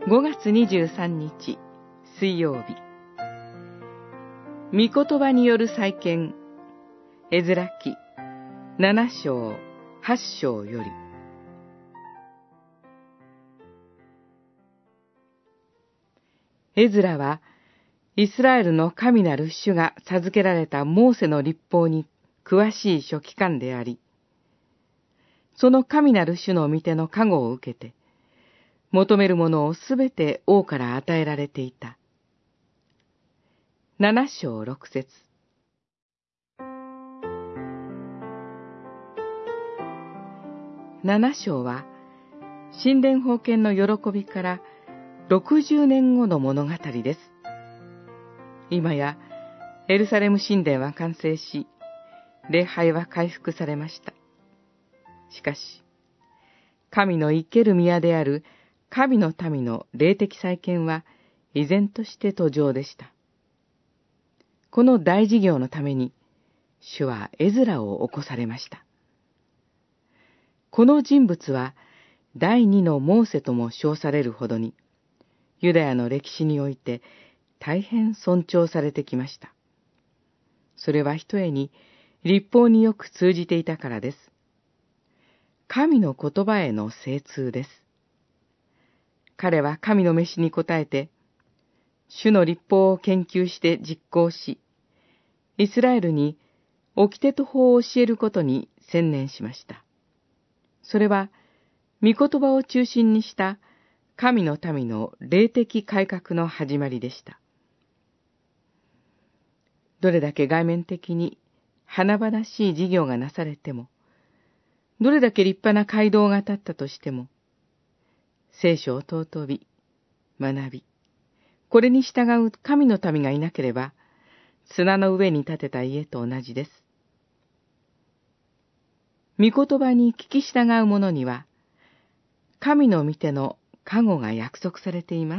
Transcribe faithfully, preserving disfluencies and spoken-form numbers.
ごがつにじゅうさんにち水曜日、御言葉による再建、エズラ記ななしょうはっしょうより。エズラはイスラエルの神なる主が授けられたモーセの律法に詳しい書記官であり、その神なる主の御手の加護を受けて、求めるものをすべて王から与えられていた。七章六節。七章は、神殿封建の喜びからろくじゅうねんごの物語です。今や、エルサレム神殿は完成し、礼拝は回復されました。しかし、神の生ける宮である神の民の霊的再建は依然として途上でした。この大事業のために、主はエズラを起こされました。この人物は、第二のモーセとも称されるほどに、ユダヤの歴史において大変尊重されてきました。それはひとえに律法によく通じていたからです。神の言葉への精通です。彼は神の召しに応えて、主の律法を研究して実行し、イスラエルに掟と法を教えることに専念しました。それは、御言葉を中心にした神の民の霊的改革の始まりでした。どれだけ外面的に華々しい事業がなされても、どれだけ立派な街道が立ったとしても、聖書を尊び、学び、これに従う神の民がいなければ、砂の上に建てた家と同じです。御言葉に聞き従う者には、神の御手の加護が約束されています。